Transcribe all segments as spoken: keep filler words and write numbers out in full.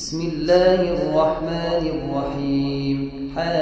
بسم الله الرحمن الرحيم.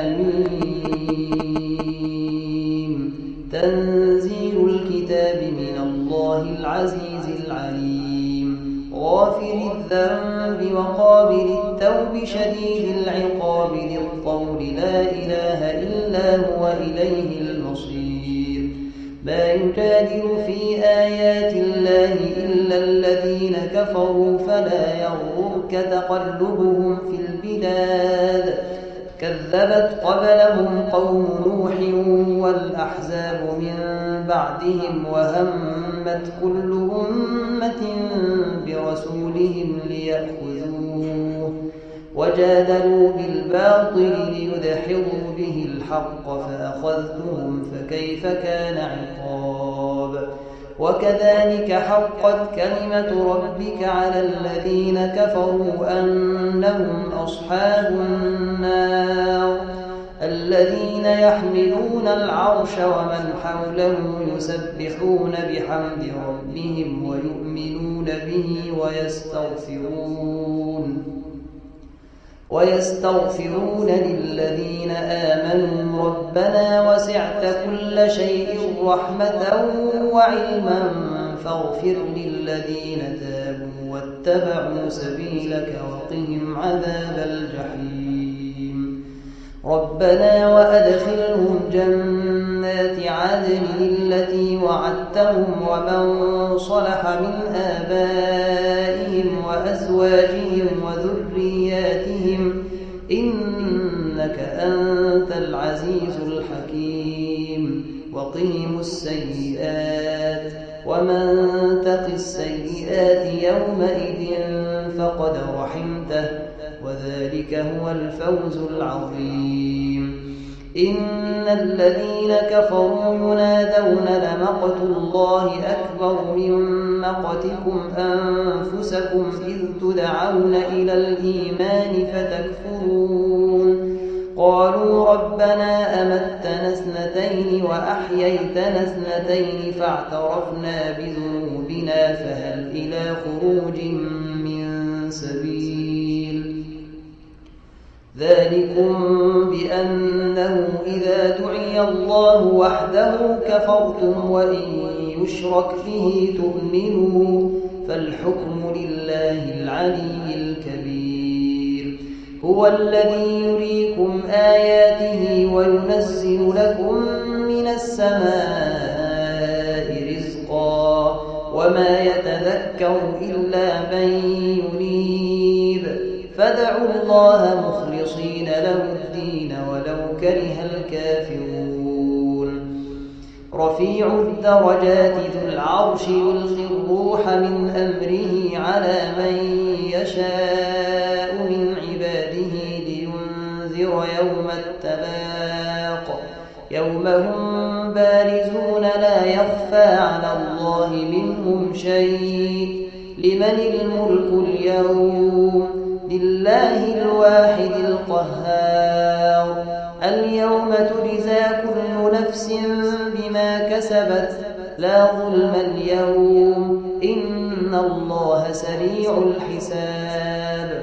حميم. تنزيل الكتاب من الله العزيز العليم. غافر الذنب وقابل التوب شديد العقاب ذي الطول لا إله إلا هو إليه المصير. ما يجادل في آيات الله إلا الذين كفروا فلا يغرك تقلبهم في البلاد. كذبت قبلهم قوم نوح والأحزاب من بعدهم وهمت كل أمة برسولهم ليأخذوه وجادلوا بالباطل ليدحضوا به الحق فأخذتهم فكيف كان عقاب. وكذلك حقت كلمة ربك على الذين كفروا أنهم أصحاب النار الذين يحملون العرش ومن حوله يسبحون بحمد ربهم ويؤمنون به ويستغفرون ويستغفرون للذين آمنوا ربنا وسعت كل شيء رحمة وعلما فاغفر للذين تابوا واتبعوا سبيلك وقهم عذاب الجحيم. ربنا وأدخلهم جنات عدن التي وعدتهم ومن صلح من آبائهم وأزواجهم وذرياتهم إنك أنت العزيز الحكيم. وقهم السيئات ومن تق السيئات يومئذ فقد رحمته وذلك هو الفوز العظيم. إن الذين كفروا ينادون لمقت الله أكبر من مقتكم أنفسكم إذ تدعون إلى الإيمان فتكفرون. قالوا ربنا أمتنا اثنتين وأحييتنا اثنتين فاعترفنا بذنوبنا فهل إلى خروج من سبيل. ذلكم بأنه إذا دعي الله وحده كفرتم وإن يشرك به تؤمنوا فالحكم لله العلي الكبير. هو الذي يريكم آياته وينزل لكم من السماء رزقا وما يتذكر إلا من ينيب فادعوا الله مخلصين له الدين ولو كره الكافرون. رفيع الدرجات ذو العرش يلقي الروح من أمره على من يشاء من عباده لينذر يوم التلاق يوم هم بارزون لا يخفى على الله منهم شيء. لمن الملك اليوم؟ لله الواحد القهار. اليوم تجزى كل نفس بما كسبت لا ظلم اليوم إن الله سريع الحساب.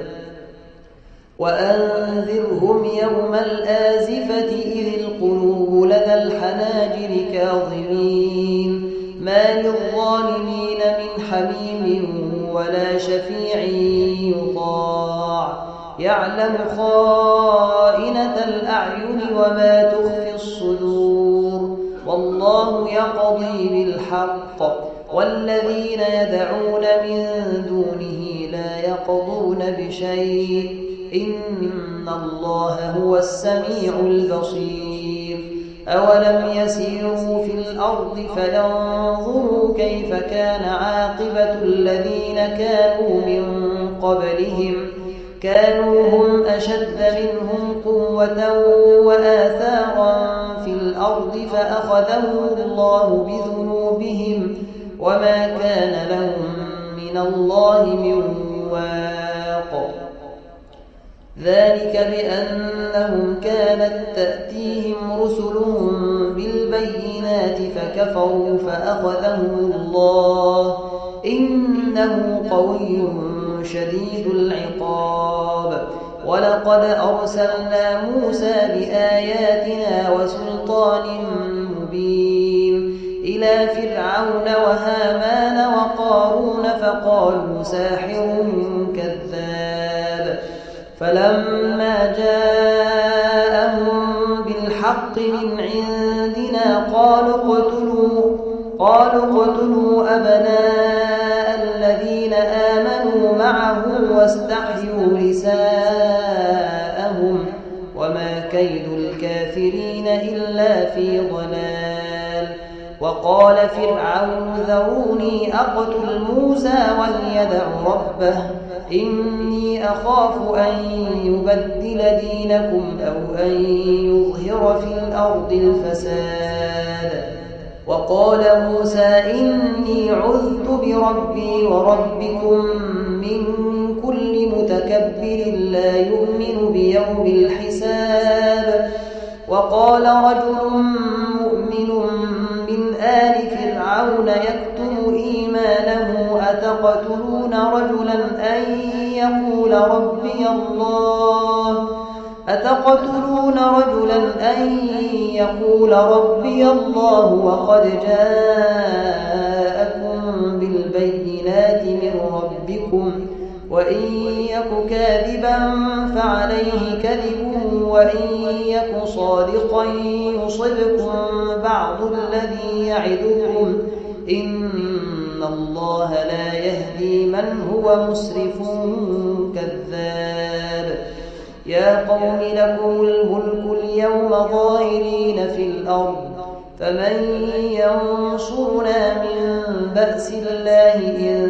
وأنذرهم يوم الآزفة إذ القلوب لدى الحناجر كاظمين ما للظالمين من حميم ولا شفيع يطاع. يعلم خائنة الأعين وما تخفي الصدور والله يقضي بالحق والذين يدعون من دونه لا يقضون بشيء إن الله هو السميع البصير. أولم يسيروا في الأرض فينظروا كيف كان عاقبة الذين كانوا من قبلهم كانوا هم أشد منهم قوة وآثارا في الأرض فأخذهم الله بذنوبهم وما كان لهم من الله من واق. ذلك بأنهم كانت تأتيهم رسلهم بالبينات فكفروا فأخذهم الله إنه قوي شديد العقاب. ولقد أرسلنا موسى بآياتنا وسلطان مبين إلى فرعون وهامان وقارون فقالوا ساحر كذاب فلما جاءهم بالحق من عندنا قالوا اقتلوا قالوا اقتلوا أبناء الذين آمنوا معه واستحيوا نساءهم وما كيد الكافرين إلا في ضلال. وقال فرعون ذروني أقتل موسى وليدع ربه إني أخاف أن يبدل دينكم أو أن يظهر في الأرض الفساد. وقال موسى إني عذت بربي وربكم من كل متكبر لا يؤمن بيوم الحساب. وقال رجل مؤمن من آل فرعون يكتم إيمانه أتقتلون رجلا أن يقول ربي الله أتقتلون رجلا أن يقول ربي الله وقد جاءكم بالبينات من ربكم وإن يك كاذبا فعليه كذبه وإن يك صادقا يصبكم بعض الذي يعدكم إن الله لا يهدي من هو مسرف كذاب. يا قوم لكم الملك اليوم ظاهرين في الأرض فمن ينصرنا من بأس الله إن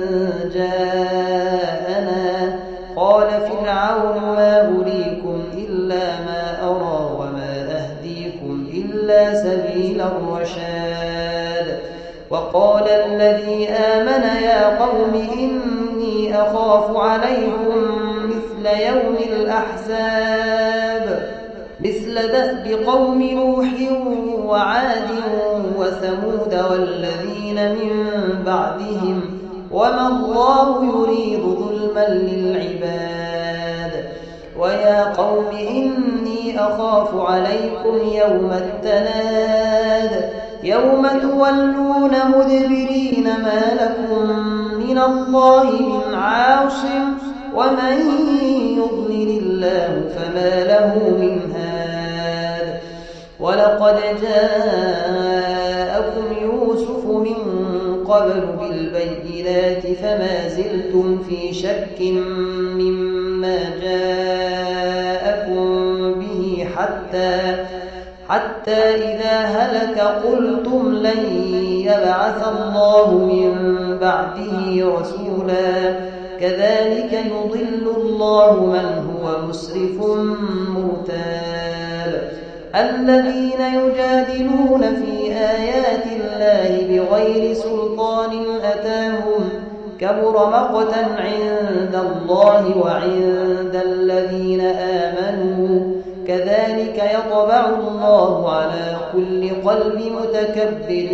جاءنا. قال فرعون ما أريكم إلا ما أرى وما أهديكم إلا سبيل الرشاد. وقال الذي آمن يا قوم إني أخاف عليكم مثل يوم الأحزاب مثل دأب قوم نوح وعاد وثمود والذين من بعدهم وما الله يريد ظلما للعباد. ويا قوم إني أخاف عليكم يوم التناد يوم تولون مدبرين ما لكم من الله من عاصم ومن يضلل الله فما له من هاد. ولقد جاءكم يوسف من قبل بالبينات فما زلتم في شك مما جاءكم به حتى حتى إذا هلك قلتم لن يبعث الله من بعده رسولا كذلك يضل الله من هو مسرف مرتاب. الذين يجادلون في آيات الله بغير سلطان أتاهم كبر مقتا عند الله وعند الذين آمنوا كذلك يطبع الله على كل قلب متكبر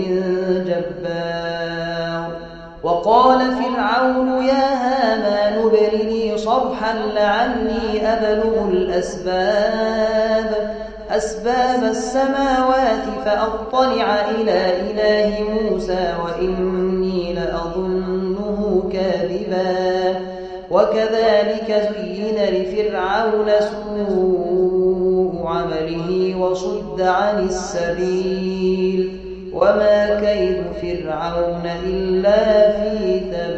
جبار. وقال فرعون يا هامان ابن لي صرحا لعلي أبلغ الأسباب أسباب السماوات فأطلع إلى إله موسى وإني لأظنه كاذبا. وكذلك زين لفرعون سوء عمله وصد عن السبيل وما كيد فرعون إلا في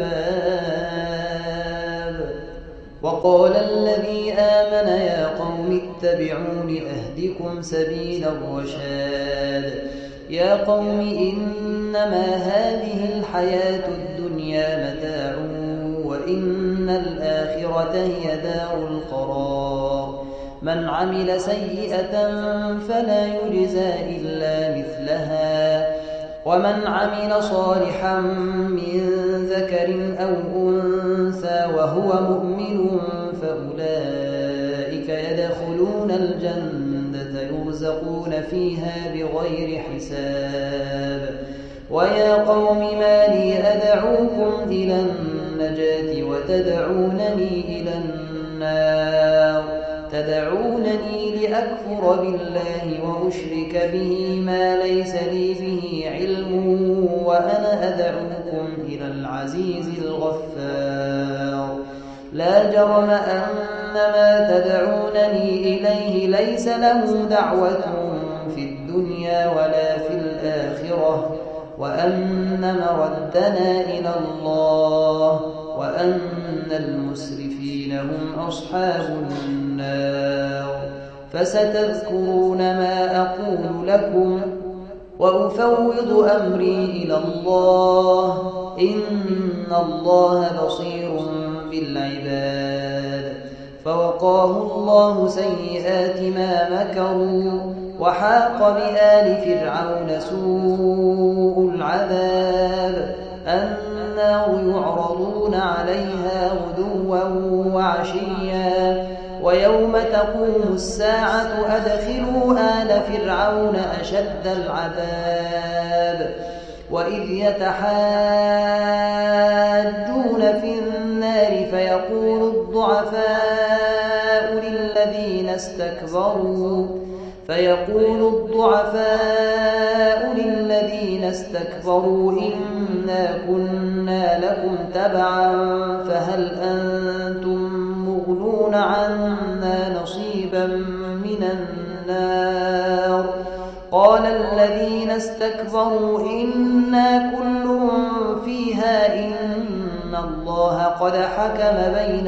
تباب. وقال الذي آمن يا قوم اتبعون أهدكم سبيل الرشاد. يا قوم إنما هذه الحياة الدنيا متاع وإن الآخرة هي دار القرار. من عمل سيئة فلا يجزى إلا مثلها ومن عمل صالحا من ذكر أو أنثى وهو مؤمن فأولئك يدخلون الجنة يرزقون فيها بغير حساب. ويا قوم ما لي أدعوكم إلى النجاة وتدعونني إلى النار تدعونني لأكفر بالله وأشرك به ما ليس لي به علم وأنا أدعوكم إلى العزيز الغفار لا جرم أن ما تدعونني إليه ليس له دعوة في الدنيا ولا في الآخرة وأن مردنا إلى الله وأن المسرفين هم أصحاب النار فستذكرون ما أقول لكم وأفوض أمري إلى الله إن الله بصير بالعباد فوقاه الله سيئات ما مكروا وحاق بآل فرعون سوء العذاب النار يعرضون عليها غدوا وعشيا ويوم تقوم الساعة أدخلوا آل فرعون أشد العذاب وإذ يتحاجون في النار فيقول الضعفاء للذين استكبروا فيقول الضعفاء للذين استكبروا إنا كنا لكم تبعا فهل أنتم مغنون عنا نصيبا من النار قال الذين استكبروا إنا كل فيها إن الله قد حكم بين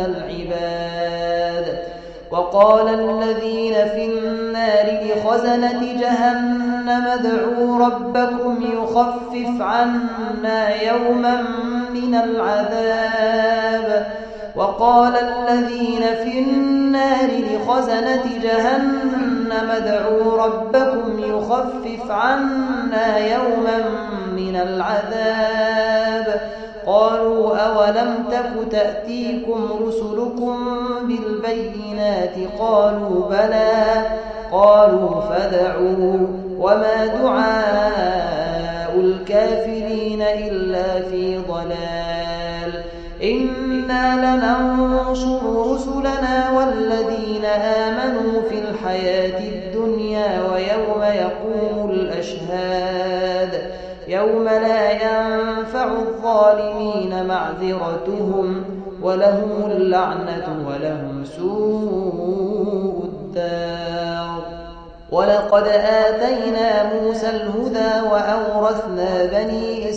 العباد وقال الذين في النار لخزنة جهنم ادعوا ربكم يخفف عنا يوما من العذاب وقال الذين في النار لخزنة جهنم ادعوا ربكم يخفف عنا يوما من العذاب قالوا أولم تك تأتيكم رسلكم بالبينات قالوا بلى قالوا فادعوا وما دعاء الكافرين إلا في ضلال إنا لننصر رسلنا والذين آمنوا في الحياة الدنيا ويوم يقوم الأشهاد يوم لا ينفع الظالمين معذرتهم ولهم اللعنة ولهم سوء الدار ولقد آتينا موسى الهدى وأورثنا بني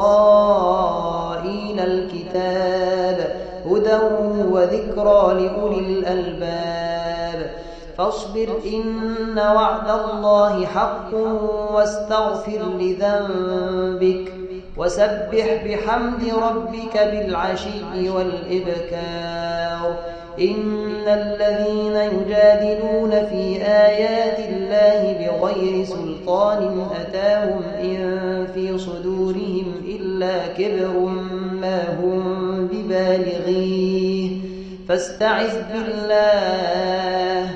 إسرائيل الكتاب هدى وذكرى لأولي الألباب فاصبر إن وعد الله حق واستغفر لذنبك وسبح بحمد ربك بالعشي والإبكار إن الذين يجادلون في آيات الله بغير سلطان أتاهم إن في صدورهم إلا كبر ما هم ببالغيه فاستعذ بالله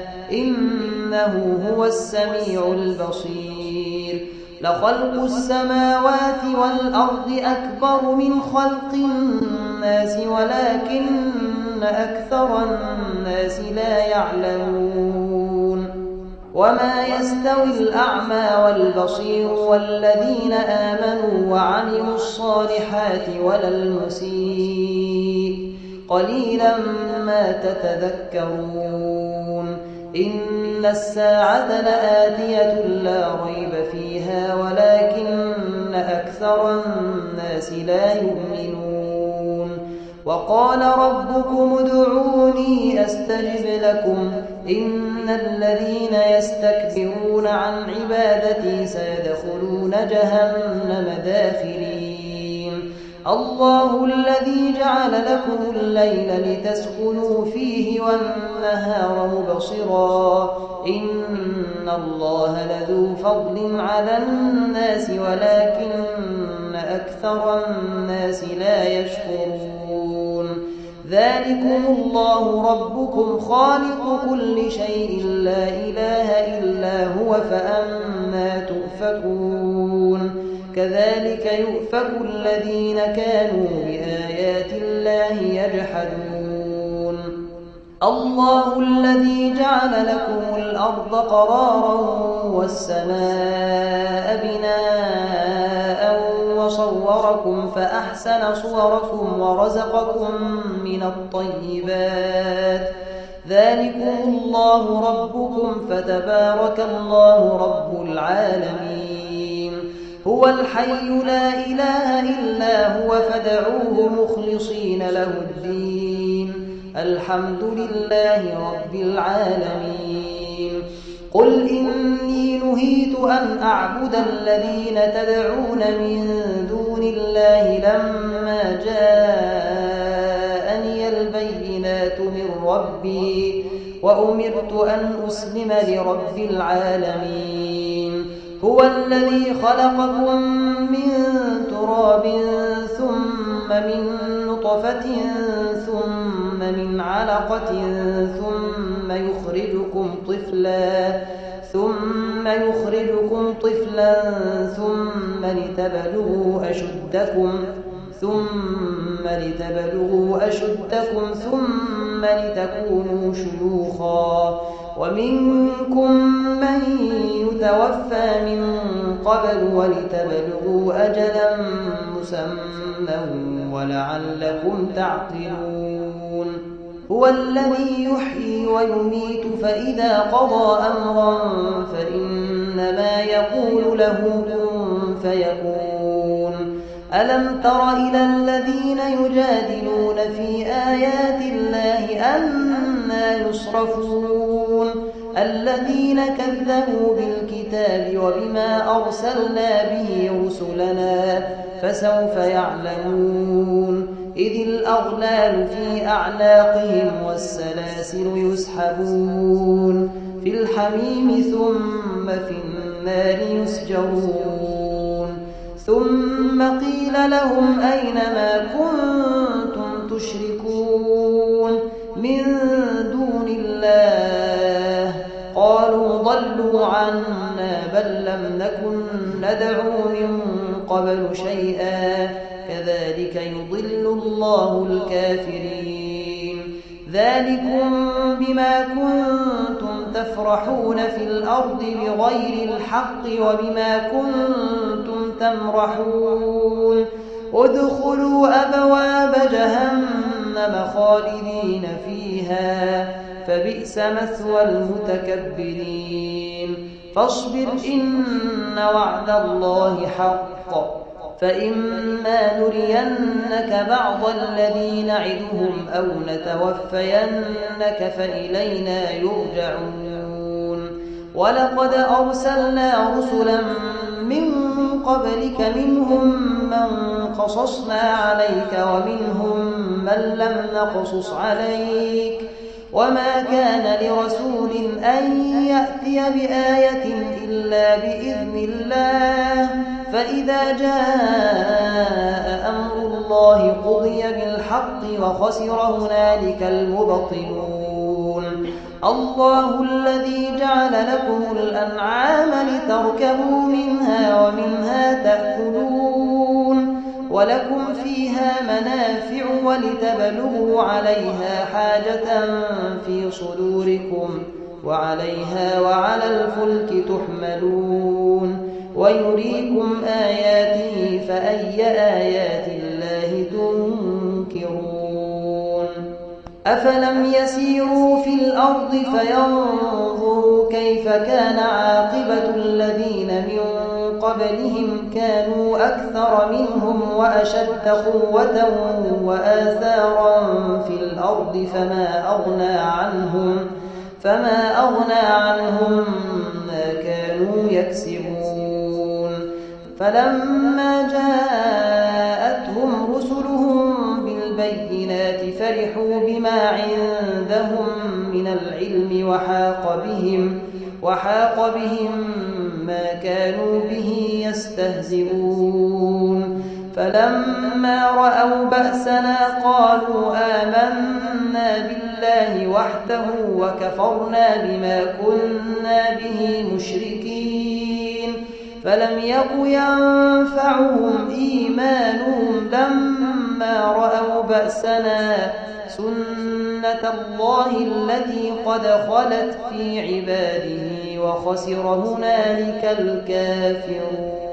إنه هو السميع البصير لخلق السماوات والأرض أكبر من خلق الناس ولكن أكثر الناس لا يعلمون وما يستوي الأعمى والبصير والذين آمنوا وعملوا الصالحات ولا المسيء قليلا ما تتذكرون إن الساعة لآتية لا ريب فيها ولكن أكثر الناس لا يؤمنون وقال ربكم ادعوني أستجب لكم إن الذين يستكبرون عن عبادتي سيدخلون جهنم داخرين الله الذي جعل لكم الليل لتسكنوا فيه والنهار مبصرا إن الله لذو فضل على الناس ولكن أكثر الناس لا يشكرون ذلكم الله ربكم خالق كل شيء لا إله إلا هو فأنا تؤفكون كذلك يؤفك الذين كانوا بآيات الله يجحدون الله الذي جعل لكم الأرض قرارا والسماء بناء وصوركم فأحسن صوركم ورزقكم من الطيبات ذلكم الله ربكم فتبارك الله رب العالمين هو الحي لا إله إلا هو فادعوه مخلصين له الدين الحمد لله رب العالمين قل إني نهيت أن أعبد الذين تدعون من دون الله لما جاءني البينات من ربي وأمرت أن أسلم لرب العالمين هو الذي خلقكم من تراب ثم من نطفة ثم من علقة ثم يخرجكم طفلا ثم يخرجكم طفلا ثم لتبلغوا أشدكم ثم لتبلغوا أشدكم ثم لتكونوا شيوخا ومنكم من يتوفى من قبل ولتبلغوا أجلا مسمى ولعلكم تعقلون هو الذي يحيي ويميت فإذا قضى أمرا فإنما يقول له كن فيكون ألم تر إلى الذين يجادلون في آيات الله أنى يصرفون الذين كذبوا بالكتاب وبما أرسلنا به رسلنا فسوف يعلمون إذ الأغلال في أعناقهم والسلاسل يسحبون في الحميم ثم في النار يسجرون ثم قيل لهم أين ما كنتم تشركون من دون الله قالوا ضلوا عنا بل لم نكن ندعو من قبل شيئا كذلك يضل الله الكافرين ذلكم بما كنتم تفرحون في الأرض بغير الحق وبما كنتم تمرحون ادخلوا أبواب جهنم خالدين فيها فبئس مثوى المتكبرين فاصبر إن وعد الله حق فإما نرينك بعض الذي نعدهم أو نتوفينك فإلينا يرجعون ولقد أرسلنا رسلا من قبلك منهم من قصصنا عليك ومنهم من لم نقصص عليك وما كان لرسول أن يأتي بآية إلا بإذن الله فإذا جاء أمر الله قضي بالحق وخسر هنالك المبطلون الله الذي جعل لكم الأنعام لتركبوا منها ومنها تأكلون ولكم فيها منافع ولتبلغوا عليها حاجة في صدوركم وعليها وعلى الفلك تحملون ويريكم آياته فأي آيات الله تنكرون أفلم يسيروا في الأرض فينظروا كيف كان عاقبة الذين من قبلهم كانوا أكثر منهم وأشد قوة وآثارا في الأرض فما أغنى عنهم فما أغنى عنهم ما كانوا يكسبون فلما جاءتهم رسلهم بالبينات فرحوا بما عندهم من العلم وحاق بهم وحاق بهم ما كانوا به يستهزئون فلما رأوا بأسنا قالوا آمنا بالله وحده وكفرنا بما كنا به مشركين فلم يك ينفعهم إيمانهم لما رأوا بأسنا سُنَّةَ اللَّهِ الَّتِي قَدْ خَلَتْ فِي عِبَادِهِ وَخَسِرَ هُنَالِكَ الْكَافِرُونَ.